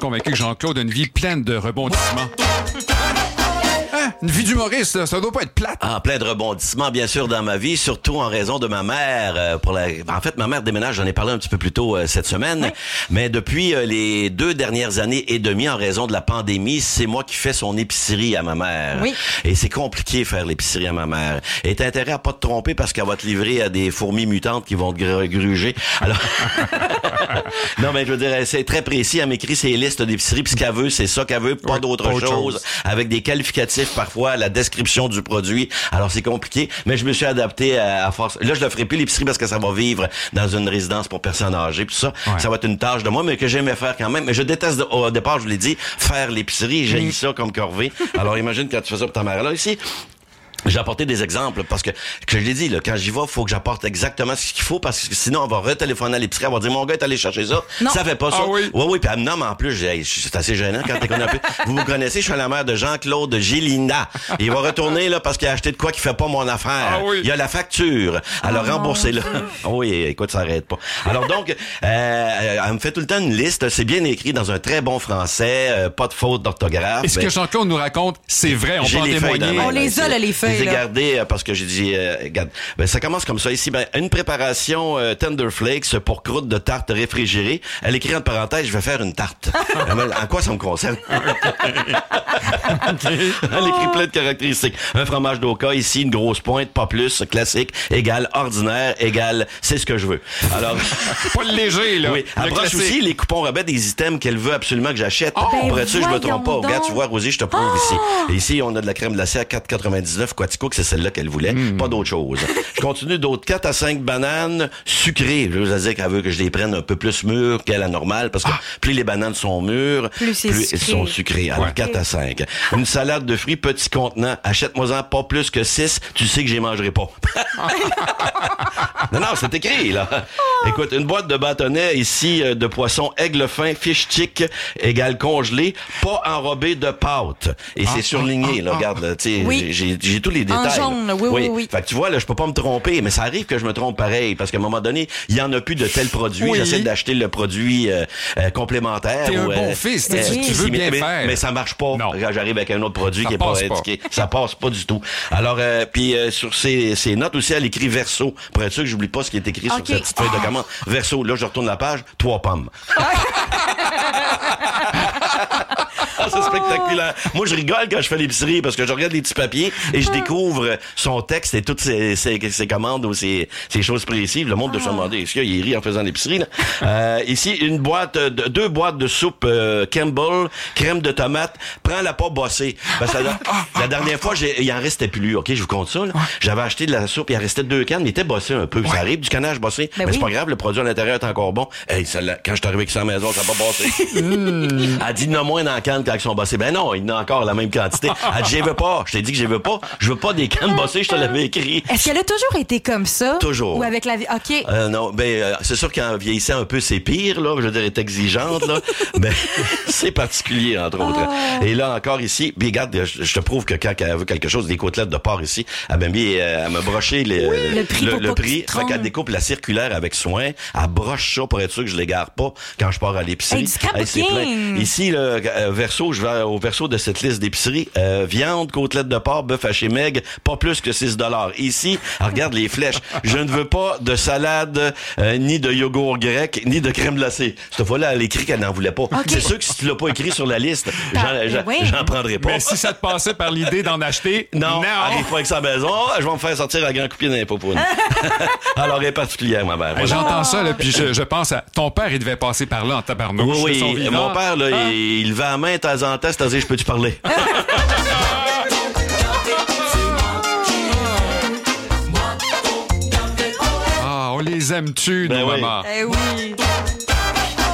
convaincu que Jean-Claude a une vie pleine de rebondissements. Hein? Une vie d'humoriste, ça doit pas être plate. Ah, plein de rebondissements, bien sûr, dans ma vie, surtout en raison de ma mère. En fait, ma mère déménage, j'en ai parlé un petit peu plus tôt cette semaine. Oui. Mais depuis les 2 dernières années et demie, en raison de la pandémie, c'est moi qui fais son épicerie à ma mère. Oui. Et c'est compliqué faire l'épicerie à ma mère. Et t'as intérêt à pas te tromper parce qu'elle va te livrer à des fourmis mutantes qui vont te gruger. Alors, non, mais je veux dire, c'est très précis. Elle m'écrit ses listes d'épicerie, puis ce qu'elle veut, c'est ça qu'elle veut, pas d'autre chose. Avec des qualificatifs parfois, la description du produit. Alors, c'est compliqué, mais je me suis adapté à force. Là, je le ferai plus l'épicerie parce que ça va vivre dans une résidence pour personnes âgées, puis ça, ça va être une tâche de moi, mais que j'aimais faire quand même. Mais je déteste, au départ, je vous l'ai dit, faire l'épicerie. J'ai ça comme corvée. Alors, imagine quand tu fais ça pour ta mère. Là, ici, j'ai apporté des exemples parce que je l'ai dit, là, quand j'y vais, faut que j'apporte exactement ce qu'il faut parce que sinon on va retéléphoner à l'épicerie, on va dire mon gars est allé chercher ça. Non. Ça fait pas ça. Oui. Oui, puis elle me nomme en plus, c'est assez gênant quand t'es connu un peu. Vous me connaissez, je suis la mère de Jean-Claude Gélina. Il va retourner là parce qu'il a acheté de quoi qui fait pas mon affaire. Il y a la facture. Alors remboursez-le. Oui, écoute, ça arrête pas. Alors donc, elle me fait tout le temps une liste, c'est bien écrit dans un très bon français, pas de faute d'orthographe. Et ce que Jean-Claude nous raconte, c'est vrai, on peut en témoigner. On les a, là, les feuilles. Je les ai gardés parce que j'ai dit, regarde, ça commence comme ça ici. Une préparation Tender Flakes pour croûte de tarte réfrigérée. Elle écrit entre parenthèses, je vais faire une tarte. En quoi ça me concerne? Elle écrit plein de caractéristiques. Un fromage d'Oka ici, une grosse pointe, pas plus, classique, égale ordinaire, égale c'est ce que je veux. Alors, pas le léger, là. Oui. Elle broche aussi les coupons rabais des items qu'elle veut absolument que j'achète. Pour être sûr, je me trompe pas. Regarde, tu vois, Rosie, je te prouve ici. Et ici, on a de la crème glacée à 4,99 Quatico, que c'est celle-là qu'elle voulait. Pas d'autre chose. Je continue d'autres 4 à 5 bananes sucrées. Je veux dire qu'elle veut que je les prenne un peu plus mûres qu'à la normale, parce que plus les bananes sont mûres, plus elles sont sucrées. Alors, 4 à 5. Une salade de fruits, petit contenant. Achète-moi-en pas plus que 6. Tu sais que j'y mangerai pas. Non, c'est écrit, là. Écoute, une boîte de bâtonnets ici de poisson aigle fin, fish chick, égale congelé, pas enrobé de pâte. Et c'est surligné, là. Regarde, tu sais, j'ai tous les détails. En jaune, oui. Fait que tu vois, là, je peux pas me tromper, mais ça arrive que je me trompe pareil, parce qu'à un moment donné, il y en a plus de tel produit. J'essaie d'acheter le produit complémentaire. T'es un bon fils, tu veux bien faire. Mais ça marche pas. Non. J'arrive avec un autre produit qui est pas indiqué. Ça passe pas du tout. Alors, puis sur ces notes aussi, elle écrit verso, pour être sûr que j'oublie pas ce qui est écrit sur cette petite feuille de commande. Verso, là, je retourne la page, 3 pommes. C'est spectaculaire. Moi, je rigole quand je fais l'épicerie parce que je regarde les petits papiers et je découvre son texte et toutes ses commandes ou ses choses précises. Le monde de se demander, est-ce qu'il rit en faisant l'épicerie, là? Ici, 2 boîtes de soupe Campbell, crème de tomate. Prends-la pas bossée. Parce que la dernière fois, il en restait plus. OK, je vous compte ça, là. J'avais acheté de la soupe, il en restait 2 cannes, mais il était bossé un peu. Ça arrive du canage bossé. Mais c'est pas grave, le produit à l'intérieur est encore bon. Hey, quand je suis arrivé avec ça à la maison, ça n'a pas bossé. Elle dit, il y en a moins dans la canne quand ils sont bossés. Ben non, il y en a encore la même quantité. Elle dit, je veux pas. Je t'ai dit que je veux pas. Je veux pas des cannes bossées, je te l'avais écrit. Est-ce qu'elle a toujours été comme ça? Toujours. Ou avec la vie? OK. Non, c'est sûr qu'en vieillissant un peu, c'est pire, là. Je veux dire, elle est exigeante, là. Mais c'est particulier, entre autres. Et là, encore ici, puis regarde, je te prouve que quand elle veut quelque chose, des côtelettes de porc ici, elle m'a broché le prix. Fait qu'elle découpe la circulaire avec soin. Elle broche ça pour être sûr que je l'égare pas quand je pars à l'épicerie. C'est plein. Ici, le verso, je vais au verso de cette liste d'épicerie. Viande, côtelette de porc, bœuf haché maigre, pas plus que 6 $. Ici, regarde les flèches. Je ne veux pas de salade, ni de yogourt grec, ni de crème glacée. Cette fois-là, elle écrit qu'elle n'en voulait pas. C'est sûr que si tu l'as pas écrit sur la liste, j'en prendrai pas. Mais si ça te passait par l'idée d'en acheter, non. Arrive pas avec sa maison, je vais me faire sortir à grand coup de pied dans les popounes. Alors, elle est particulière, ma mère. J'entends ça, là, puis je pense à ton père, il devait passer par là en tabarnouche. Oui, mon père, là, il levait la main de temps en temps, c'est-à-dire, je peux-tu parler? On les aime-tu, nos mamans? Oui.